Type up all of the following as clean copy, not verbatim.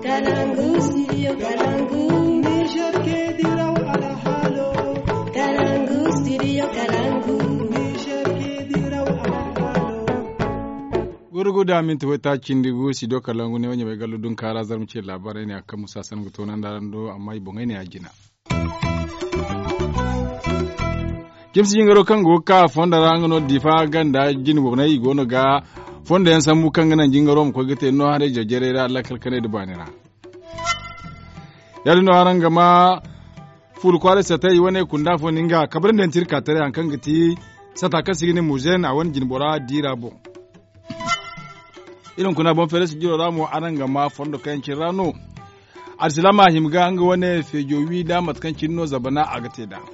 Kalangu, studio Kalangu. Niger ke diraw ala halo. Kalangu, studio Kalangu. Niger ke diraw ala halo. Gurguda min ta cindigu studio Kalangu ne wanya bai gallu dun kara zarmuce labarai ne akan musa san guto nan da rando amma ibongai ne a gina. Kimsi jingaro kan go ka fonda rangano difa ganda jini bobna yi gono ga fonda yan samu kan ganan jingaro mu ko gete no hare jajere da Allah kalkane da banira yadda no haranga ma ful kware satai wane kunda foninga kabrin den tirka tare an kan giti sata kasi ne muzen a wani jinbora dirabo irin kuna bon fere su jiro ramo aranga ma fondo kan kirano arsilama himga anga wane fejowi da matkancin no zabana a gate da.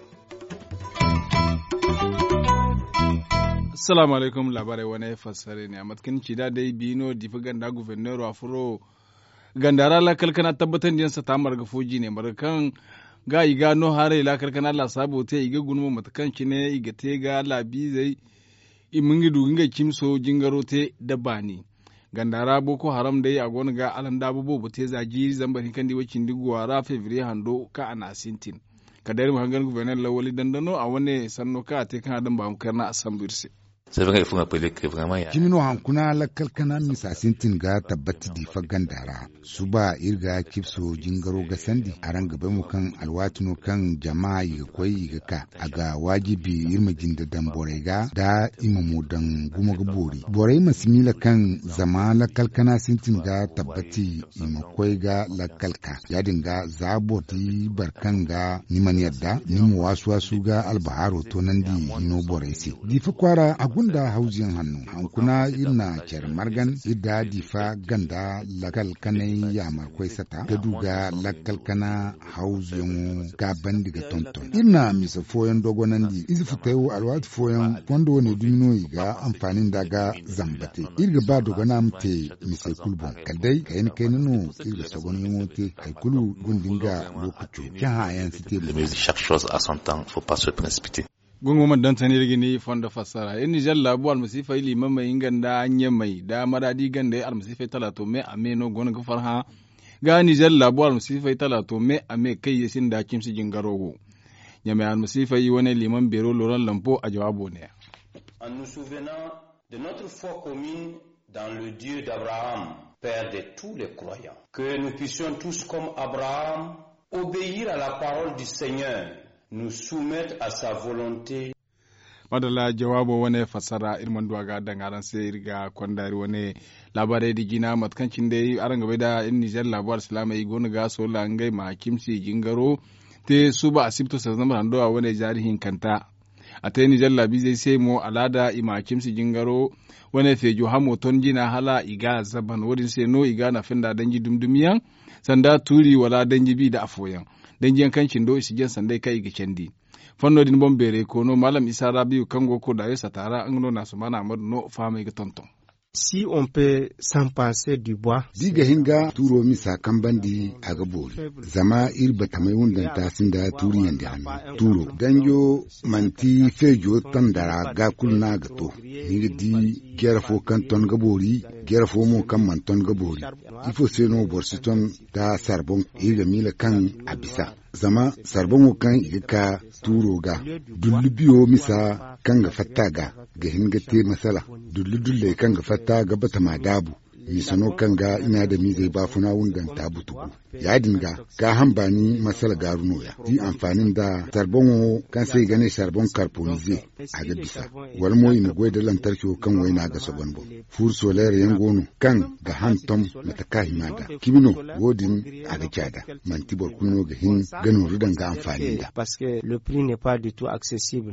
Assalamu alaikum labarai wani fassare ne a matkin cida dai bino difi ganda guvernero a furo gandara la kalkana tabbatar da yansa ta marga foji ne markan ga iga no hare la kalkana la sabo te iga gunu matkan ci ne iga te ga la bizai imingi duginga kimso jingaro te dabani gandara boko haram dai a gona ga alan dabubo te zaji zambari kan di wacin diguwa ra fevrier hando ka ana sintin kadari mahangan guverneur lawali dandano a wane sanno ka te kan adam ba mu karna asambirse. C'est vrai, il faut rappeler que vraiment il y a Jimino hankuna la kalkana misasintin ga tabbati di fagandara suba irga kipso jingaro ga sandi aran gaba mu kan alwatino kan jama'a yi koi ga ka aga wajibi irma jinda dan borega da imamu dan guma ga bori borai masimila kan zama la kalkana sintin ga tabbati ima koi ga la kalka ya dinga zaboti barkan ga niman yadda nimu wasu ga albaharo to nan di hino borai si di fa kwara gunda haujiyan hannu hankuna irna ker margan idda difa ganda lakal kanai ya markwai sata da duga lakal kana haujiyan gaban diga tonton irna misa foyan dogonan di izi fitayo alwat foyan wanda wani dumino ga amfanin daga zambate irga ba dogana mte misa kulbon kadai kayan no irga sagon yomote kai kulu gundinga lokaci kyan hayan site chaque chose à son temps, faut pas se précipiter. Gunguman dan tani rigini fonda fassara in Nijar labu almasifa ili mama inganda anye mai da maradi ganda almasifa talato me ameno gona ga farha ga Nijar labu almasifa talato me ame kai yasin da kimsi jingarogo nyame almasifa yi wani liman bero Laurent Lampo a jawabo ne. En nous souvenant de notre foi commune dans le Dieu d'Abraham, père de tous les croyants, que nous puissions tous comme Abraham obéir à la parole du Seigneur, nous soumettre à sa volonté. Madala jawabo wane fasara irman duwaga dangaran sai riga kwandari wane labarai da gina matkancin da yi aran gaba da in Nijar labar Islam yi gona ga so langai ma kimsi jingaro te su ba asibto sa zama handowa wane jarihin kanta a ta Nijar labi zai sai mo alada ima kimsi jingaro wane fejo hamo ton jina hala iga zaban wadin sai no iga na fenda danji dumdumiyan sanda turi wala danji bi da afoyan danji kancin do isi jan sandai kai ga kendi fanno din bombere ko no malam Isa Rabiu kango ko da yasa tara an no nasu mana amadu no fama ga tonton. Si on peut s'en passer du bois. Diga hinga turo misa kambandi aga bori. Zama irba tamai wundan tasin da turi yandi hannu. Turo. Danjo manti fejo tandara ga kulna gato. Niga di gerafo kan ton gabori, gerafo mo kan man ton gabori. Ifo seno borsiton da sarbon iga mila kan abisa. Zama sarbon kan iga ka turo ga. Dullubiyo misa kan ga fatta ga hinga te masala. Dulludulle kan ga fatta ga bata ma dabu. Misano kan ga ina da mi zai ba funa wundan tabu tugu. Ya dinga ga hambani masala garuno ya. Di amfanin da sarbon kan sai gane sarbon carbonize a ga bisa. Wal mo ina goyi da lantarki kan waina ga sabon bo. Fur solaire yan gono kan ga hantom mata kahimada. Kibino wodin a ga kyada. Mantibor kuno ga hin ganin rudan ga amfanin da. Parce que le prix n'est pas du tout accessible.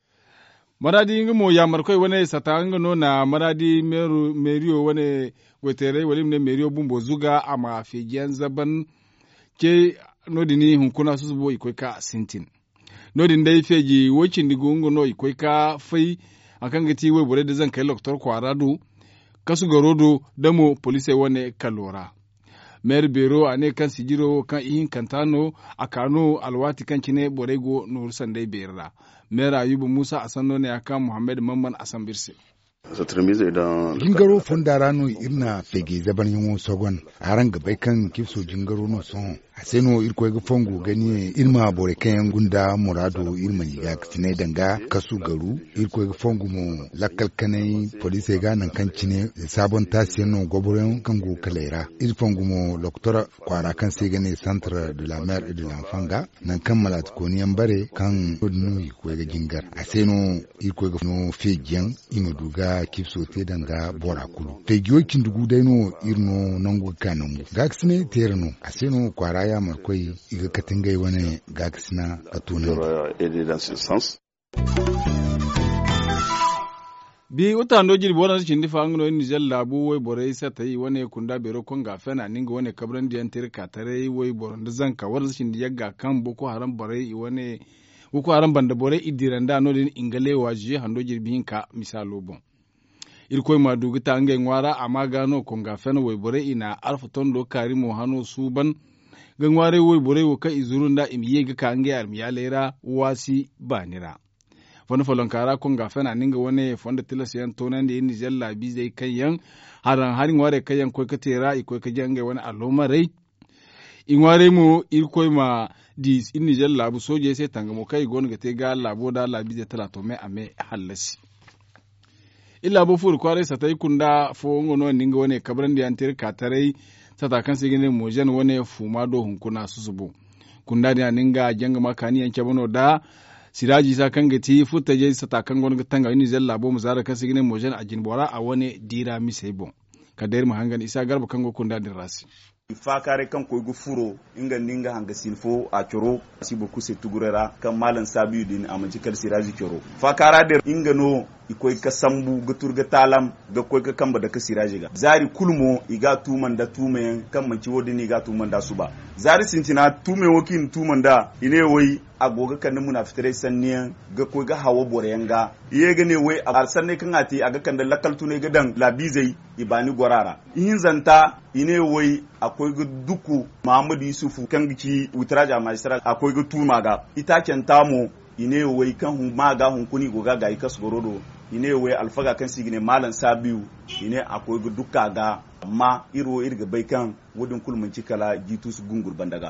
Maradi ngimo ya markoi wane satanga no na maradi merio wane wetere walim ne merio bumbo zuga ama fijian zaban ke nodini hunkuna susubo ikoika sintin nodin dai feji wocin digungo no ikoika fai akan gati we bore da zan kai loktor kwarado kasu garodo damo police wane kalora mer bero ane kan sijiro kan ihin kantano akano alwati kan kine borego nur sandai berra mer ayubu musa asanno ne akan muhammad mamman asambirse jingaro fondara no irna fege zaban yin sogon aran gabai kan kifso jingaro no son aseno irko ga fongo gani irma bore kan gunda murado irma yiga tine danga kasu garu irko ga fongo mo lakkal kanai police ga nan kan cine sabon tasiyano goboren kango kalera ir fongo mo doktora kwara kan sai gane centre de la mère et de l'enfant ga nan kan malat koniyan bare kan no irko ga jingar aseno irko ga no fegiyan imaduga kifso te danga bora kulu fegiyo kindugu dai no irno nango kanangu gaksine terno aseno kwara ya markoi iga katingai wani gaksina katuna bi utando jiri boran chindi fangno ni jel labu way bore isa tayi wani kunda bero konga fena ninga wani kabran diyan tirka tare way boran da zanka war chindi yagga kan boko haram bore wani boko haram banda bore idiranda no din ingale waji hando jiri binka misalo bon irkoy madugu tange ngwara amagano konga fena way bore ina alfa tondo karimo hano suban gangware way bore wo ka izurunda imiye ga kange armiyalera wasi banira fondo folonkara konga fena ninga wone fonda tilasiyan tonande ni jalla bizai kayan harin ware kayan koy katera ikoy ka jange wani alomare ingware mu irkoy ma dis inni jalla bu soje sai tangamo kai gon ga te ga labo da labi da talato me ame halasi illa bu fur kware satai kunda fo ngono ninga wone kabran di antir katare sata kan sigine mojen wone fumado hunkuna susubu kunda di ninga janga makani yanke bano da siraji sa kan gati futta je sata kan gon tanga ini jalla bo muzara kan sigine mojen ajin bora a wone dira mi sebo kader mu hangan isa garba kan go kunda din rasi fakare kan koy go furo inga ninga hanga silfo a coro sibo kuse tugurera kan malan sabiu din amaji kal siraji coro fakara de inga no ikoy ka sambu ga turga talam ga koy ka kamba da ka siraji ga zari kulmo iga tuman da tumen kan manci wodini iga tuman da suba zari sintina tumen wokin tuman da ine wai agoga kan muna fitare sanniyan ga koy ga hawo boreyanga iye ga ne wai a sanne kan ati aga kan da lakal tune ga dan labizai ibani gorara in zanta ine wai akwai ga duku Muhammadu Yusufu kan gici utraja maistra akwai ga tuma ga ita kenta mu ine wai kan hun maga hun kuni goga ga ikas gorodo ine wai alfaga kan sigine malan sabiu ine akwai ga duka ga amma iro irga bai kan wudin kulmun cikala jitus gungur bandaga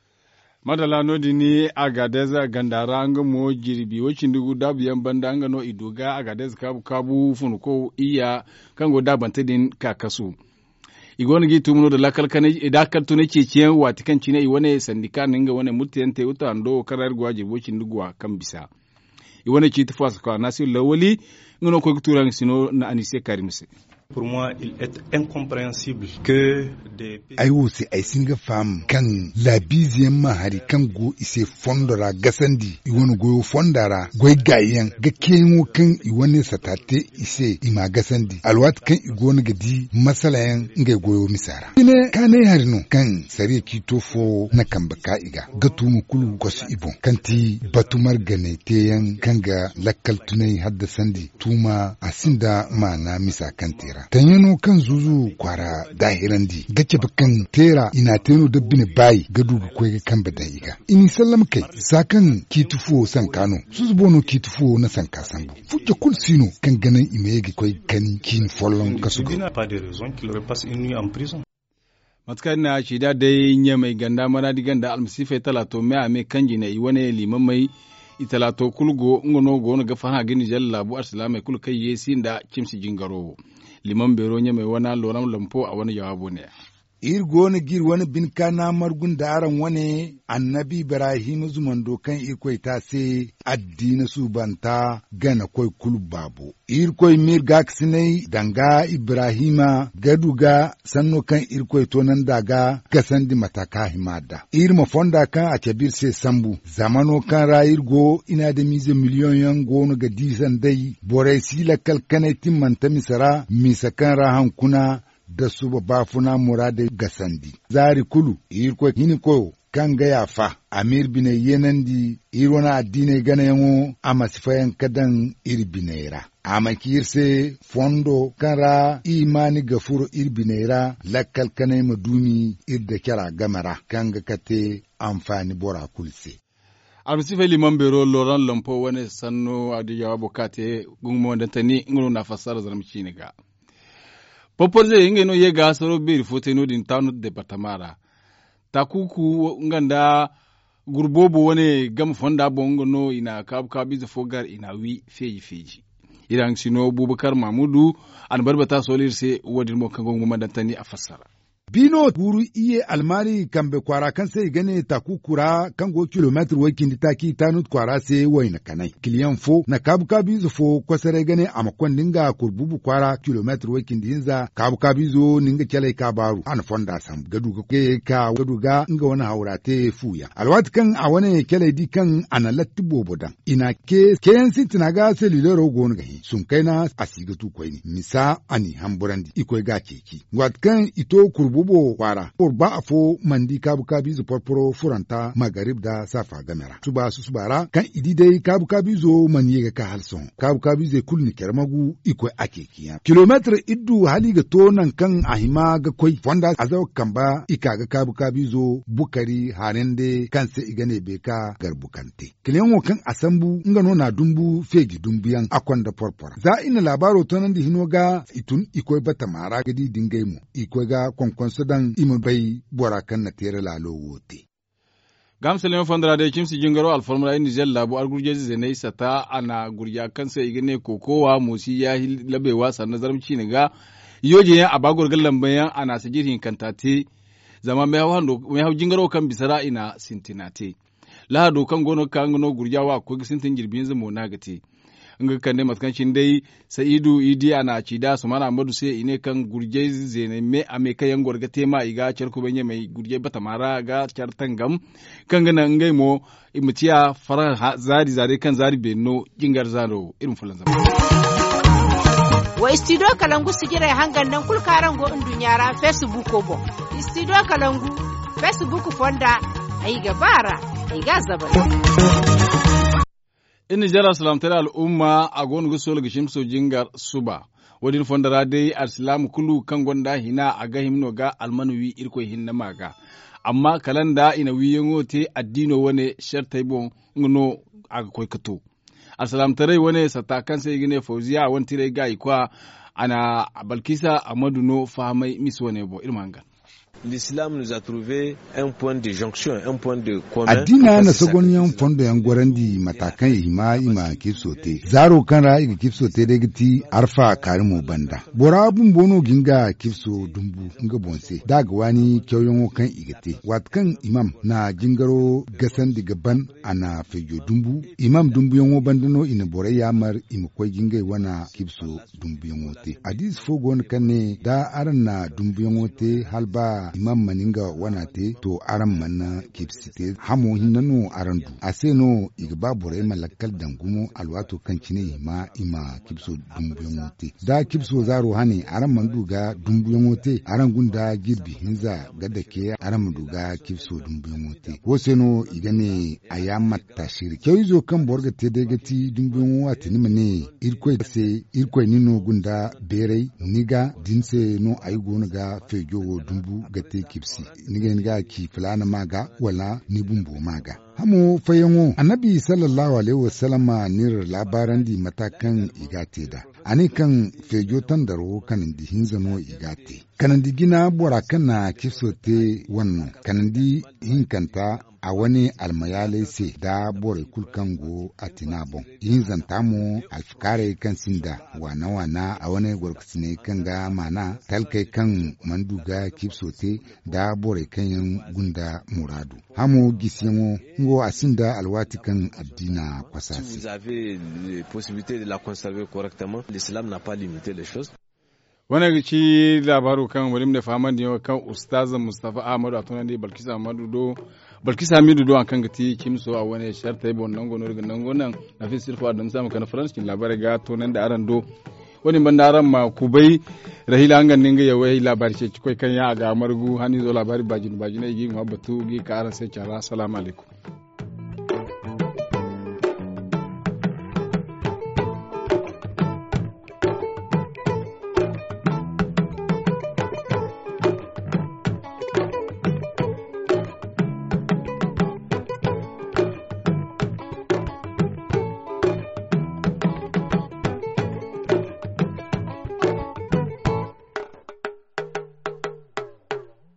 madala nodi ni agadeza gandara anga mo jirbi wocin dugu dabu yan banda anga no iduga agadeza kabu funuko iya kango dabante din kakasu igon gi tumuno da lakal kane idakal tune ceciyen watikan cine i wane sandika ninga wane mutiyante utando karar gwaji wocin dugu kan bisa i wane ci tafas ka nasi lawali ngono ko turan sino na anise karimse. Pour moi, il est incompréhensible que des pays... Ayo se ay singa fam kan labizien mahari kan go ise fondora gasandi iwonu go fondara goy gayen ga kenwo kan iwane satate ise ima gasandi alwat kan igonu gadi masalayan ngai goyo misara ine kane harino kan sare kitofo na kambaka iga gatumu kulu gosu ibon kanti batumar gane teyan kanga lakkal tunai haddasandi tuma asinda mana misa kantira tanyano kan zuzu kwara dahirandi gace bakan tera ina teno dabbine bayi gadu ko kan badaiga ini sallam kai sakan kitufo san kano suzubono kitufo na san kasambu fujja kul sino kan ganan imege koy kan kin follon kasugo pas de raison qu'il repasse une nuit en prison. matkan na shida dai nya mai ganda mana diganda almasife talato me ame kanji ne iwane liman mai italato kulgo ngono gono ga fana gini jalla bu arsalama kul kai yesin da kimsi jingaro liman bero nya mai wana loram lampo a wani jawabu ne irgona gir wani bin kana margun da aran wani annabi ibrahim zuman dokan irkoi ta se addina su banta gana koi kulbabo irkoi mir gaksinai danga ibrahima gaduga sanno kan irkoi tonan daga gasandi mataka himada irma fonda kan a kabir se sambu zamano kan rayirgo ina da mize miliyon yan gono ga disan dai borai sila kalkanai timmanta misara misakan rahan kuna da su bafuna murade gasandi zari kulu irko hini ko kan ga yafa amir bine yenandi irwana addine gana yango amasifayan kadan irbinera amakirse fondo kara imani gafuro irbinera lakkal kanai maduni irda kira gamara kan ga kate amfani bora kulse Armisife liman bero Laurent Lampo wani sanno adiyawa bukate gunmo da tani ngunu na fasara zarmci ne ga. Popolze inge no ye ga soro bir fote no din tanu departamara. Takuku nganda gurbobo wani gam fonda bongo no ina kabi fogar ina wi feji. Idan sino Bubakar Mamudu an barbata solir se wadin mo kango nguma da tani a fasara. Bino guru iye almari kambe kwara kan sai gane takukura kango kilometer wakin ditaki tanut kwara sai waina kanai kiliyan fo na kabu fo kwasare gane amakon dinga kurbubu kwara kilometer wakin dinza kabu zo ninga kyalai kabaru an fonda sam gadu ga nga wani haurate fuya alwat kan a wani kyalai di kan analatti bobodan ina keyan sitina ga selulero gon gahi sun kaina asigatu koini misa ani hamburandi ikoi ga keki wat kan ito kurbubu kwara ba a fo mandi kabu zo porporo furanta magarib da safa gamera subara kan idi dai kabu zo manye ga halson kabu zai kulni kermagu iko ake kiya kilometer iddu hali ga tonan kan ahima ga koi fonda azaw kamba ika ga kabu zo bukari harende kan se igane beka garbukante kilenwo kan asambu ngano na dumbu fegi dumbiyan akwanda porpora za ina labaro tonan di hinoga itun iko bata mara gadi dingaimu iko ga konkon sudan ima bai bora kan na tere lalo wote. Gamsalin fandara da kimsi jingaro alfarmara indi jella bu argurje zenai sata ana gurya kansa igene kokowa musi ya labewa sannan zarmci ne ga yoje ya abagor gallan bayan ana sigirin kantate zama mai hau jingaro kan bisara ina sintinate lahado kan gono kan gono gurjawa ko sintin girbin zamo nagate nga kande matkancin dai Sa'idu Idi ana cida su mana Amadu sai ine kan gurje zene me ame kayan gorga tema iga charku benye mai gurje bata mara ga chartan gam kan gana ngai mo imutiya fara zari kan zari benno jingar zaro irin fulan zama wa studio kalangu sigira hangan nan kulkaran go indunyara Facebook ko bo studio kalangu Facebook fonda ai gabara ai gazaba in jara salamtar al'umma a gonu gusol gishim so jingar suba wadin fondara dai al-islam kulu kan gonda hina a ga himno ga almanwi irko hinna maga amma kalanda ina wiyen wote addino wane shartai bon ngono aga koykato al-salamtare wane satakan sai gine fauziya won tire ga ikwa ana balkisa amadu no fahamai miswane bo irmanga. L'islam nous a trouvé un point de jonction, un point de commun. Addina na sogoniyan fondo yan gorandi matakan ima kipsote. Zaro kanra iga kipsote degiti arfa karimo banda. Bora bun bono ginga kipso dumbu nga bonse. Daga wani kyauyon kan igate. Watkan imam na jingaro gasan diga ban ana fejo dumbu. Imam dumbu yongo bandano ina bora yamar ima koy ginga wana kipso dumbu yongote. Adis fogon kanne da aran na dumbu yongote halba imam maninga wanate to aran manna kipsite hamo hinano arandu aseno igba bore malakal dangumo alwato kancine ima kipso dumbuyomote da kipso zaro hane aran manduga dumbuyomote aran gunda girbi hinza gadake aran manduga kipso dumbuyomote woseno igane ayamat tashiri kyoizo kan borga tedegati dumbuyomo atini mane irkoi nino gunda berei niga dinse no aygona ga fejo dumbu gate kipsi niga ki fulana maga wala ni bumbo maga hamo fayanwo annabi sallallahu alaihi wasallama nir labaran di matakan igate da ani kan fejo tandaro kan di hinzano igate kanan di gina bora kana kipsote wannan kanan di hinkanta a wani almayalai se da bore kulkango a tinabon yin zantamo alfikare kan sinda wana a wani gwarkusine kan ga mana talkai kan manduga kipsote da bore kan gunda muradu hamo gisimo ngo asinda alwati kan addina kwasasi. Si vous avez la possibilité de la conserver correctement, l'islam n'a pas limité les choses. Wani ci labaru kan wani da faman da kan ustazan Mustafa Ahmadu a tunan da Balkisa Hamidu do an kan gati kimso a wani sharta ibon nan gono daga nan gonan na fi sirfa da musamman kan Faranskin labarai ga tunan da aran do wani bandaran ma kubai rahila hangan ninga ya wai labari ce cikai kan ya ga margu hani zo labari bajin yi ma batu gi ka aran sai cara assalamu alaikum.